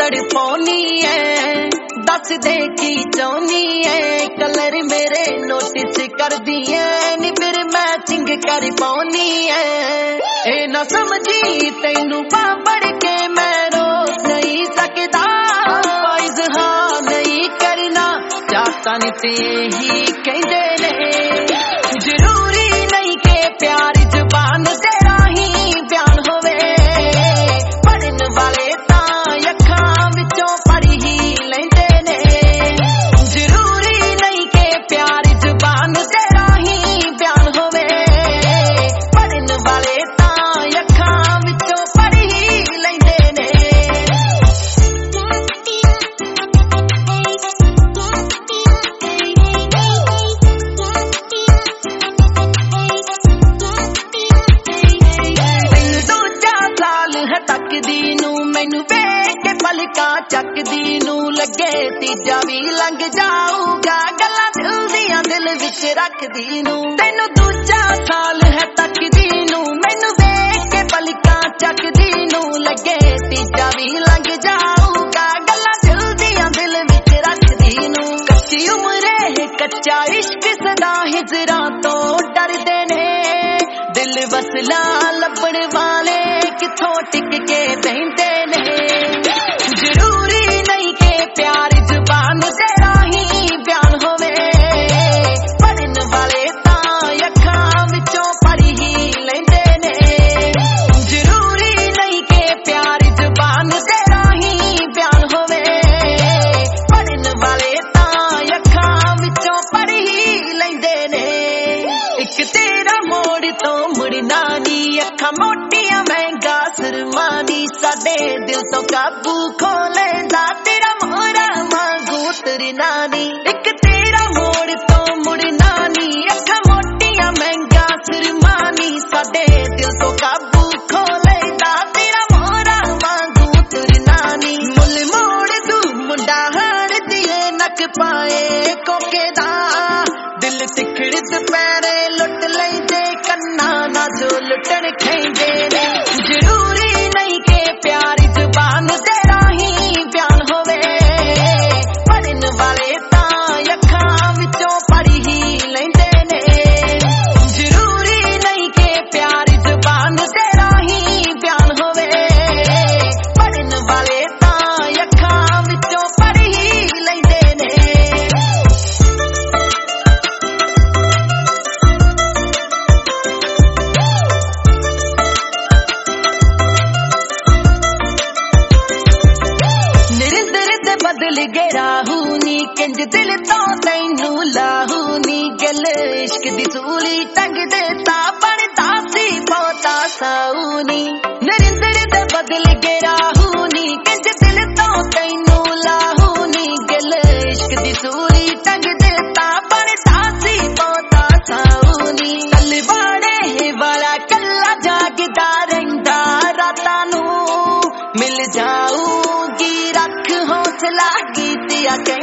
तड़पानी है, दस दे की चाहनी है, कलर मेरे नोटिस कर दिए नी फिर मैचिंग कर पानी है। ए ना समझी तैनू बाबड़ के मैं रोक नहीं सकता, इजहार नहीं करना चाहता नी ते ही कहंदे ने। जरूरी नहीं के प्यार जुबान ते राही बयान होवे, पढ़न वाले तां अखां विचों पढ़ ही लैंदे ने। जरूरी नहीं के प्यार जुबान ते राही बयान होवे, पढ़न वाले तां अखां विचों पढ़ ही लैंदे ने। तकदी नू मैनू वेख के पलकां चकदी नू लगे तीजा भी लंघ जाऊगा, गल्लां दिल दियां दिल विच रखदी नू। तैनू दूजा साल है तकदी नू मैनू वेख के पलकां चकदी नू लगे तीजा भी लंघ जाऊगा, गल्लां दिल दियां दिल विच रखदी नू। कच्ची उम्र है कच्चा इश्क सदा हिजरां तो डरदे ने, दिल वसला लभण वाले किथों टिक के बहिंदे ने। जरूरी नहीं के प्यार जुबान ते राही बयान होवे, पढ़न वाले तां अखां विचों पढ़ ही लैंदे ने। जरूरी नहीं के प्यार जुबान ते राही बयान होवे, पढ़न वाले तां अखां विचों पढ़ ही लैंदे ने। एक तेरा मोड़ तो मुड़ना नी, अखां मोटियां महंगा सुरमानी, साडे दिल तो काबू खो लेंदा तेरा मोहरा मांगू तरना नी। एक तेरा मोड़ तो मुड़ना नी, अखां मोटियां महंगा सुरमानी, साडे दिल तो काबू खो लेंदा तेरा मोहरा मांगू तरना नी। मुल मोड़ तू मुंडा हार दिए नक पाए कोके दा, दिल तिखड़ दुपहरे लुट लेंदे कन्ना ना जो लुटन खेंदे ने। जरूरी नहीं के प्यार जुबान ते राही बयान होवे, पढ़न वाले तां अखां विचों पढ़ ही लैंदे ने। जरूरी नहीं के प्यार जुबान ते राही बयान होवे, पढ़न वाले तां अखां विचों पढ़ ही लैंदे ने। बदल गए राहू नी, किंज दिल तो तैनू लाहू नी, गल इश्क दी सूली टंग देता बनदा सी बहुता साऊ नी। नरिंदर दे बदल गए राहू नी, किंज दिल तो तैनू लाहू नी, गल इश्क दी सूली टंग देता बनदा सी बहुता साऊ नी। तलवाड़े वाला कल्ला जागदा रहिंदा रातां नू, मिल जाऊगी रख हौसला कीतिया